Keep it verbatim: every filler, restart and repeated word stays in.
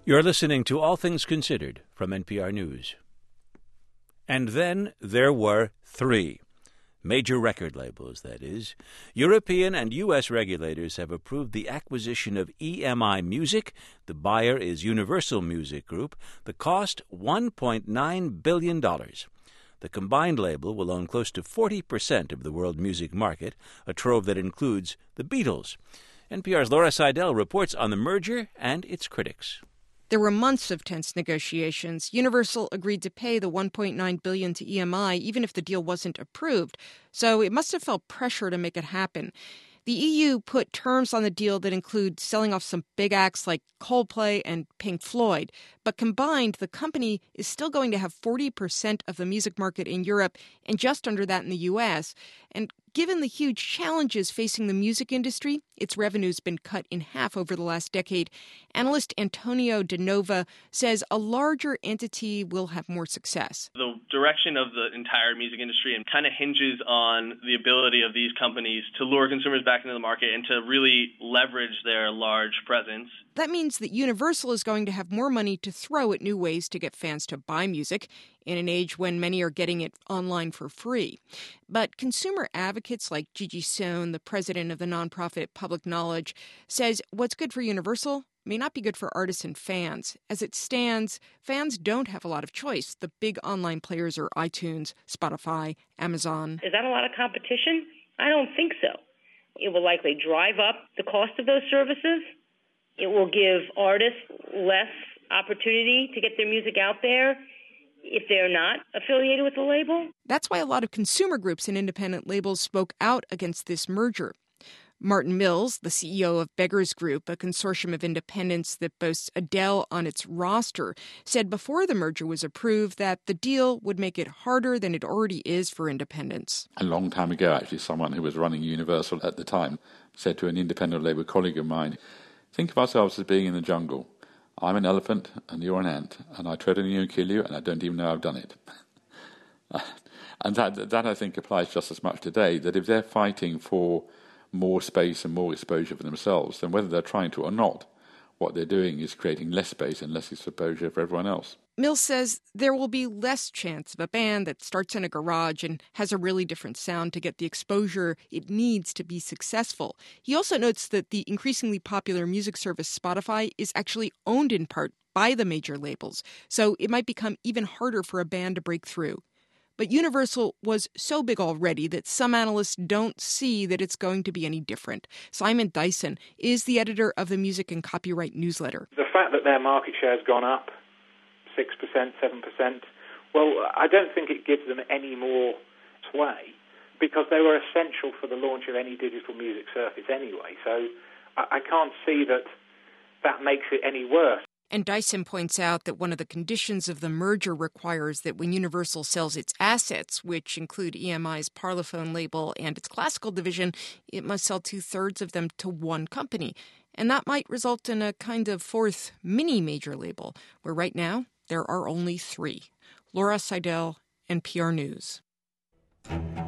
You're listening to All Things Considered from N P R News. And then there were three. Major record labels, that is. European and U S regulators have approved the acquisition of E M I Music. The buyer is Universal Music Group. The cost, one point nine billion dollars. The combined label will own close to forty percent of the world music market, a trove that includes the Beatles. N P R's Laura Seidel reports on the merger and its critics. There were months of tense negotiations. Universal agreed to pay the one point nine billion dollars to E M I even if the deal wasn't approved, so it must have felt pressure to make it happen. The E U put terms on the deal that include selling off some big acts like Coldplay and Pink Floyd, but combined, the company is still going to have forty percent of the music market in Europe and just under that in the U S. And given the huge challenges facing the music industry, its revenue's been cut in half over the last decade. Analyst Antonio De Nova says a larger entity will have more success. The direction of the entire music industry and kind of hinges on the ability of these companies to lure consumers back into the market and to really leverage their large presence. That means that Universal is going to have more money to throw at new ways to get fans to buy music in an age when many are getting it online for free. But consumer advocates like Gigi Sohn, the president of the nonprofit Public Knowledge, says what's good for Universal may not be good for artists and fans. As it stands, fans don't have a lot of choice. The big online players are iTunes, Spotify, Amazon. Is that a lot of competition? I don't think so. It will likely drive up the cost of those services. It will give artists less opportunity to get their music out there if they're not affiliated with the label. That's why a lot of consumer groups and independent labels spoke out against this merger. Martin Mills, the C E O of Beggars Group, a consortium of independents that boasts Adele on its roster, said before the merger was approved that the deal would make it harder than it already is for independents. A long time ago, actually, someone who was running Universal at the time said to an independent label colleague of mine, think of ourselves as being in the jungle. I'm an elephant and you're an ant, and I tread on you and kill you, and I don't even know I've done it. And that, that, I think, applies just as much today, that if they're fighting for more space and more exposure for themselves, then whether they're trying to or not, what they're doing is creating less space and less exposure for everyone else. Mills says there will be less chance of a band that starts in a garage and has a really different sound to get the exposure it needs to be successful. He also notes that the increasingly popular music service Spotify is actually owned in part by the major labels, so it might become even harder for a band to break through. But Universal was so big already that some analysts don't see that it's going to be any different. Simon Dyson is the editor of the Music and Copyright newsletter. The fact that their market share has gone up six percent, seven percent, well, I don't think it gives them any more sway because they were essential for the launch of any digital music service anyway. So I, I can't see that that makes it any worse. And Dyson points out that one of the conditions of the merger requires that when Universal sells its assets, which include E M I's Parlophone label and its classical division, it must sell two-thirds of them to one company. And that might result in a kind of fourth mini-major label, where right now there are only three. Laura Seidel, N P R News.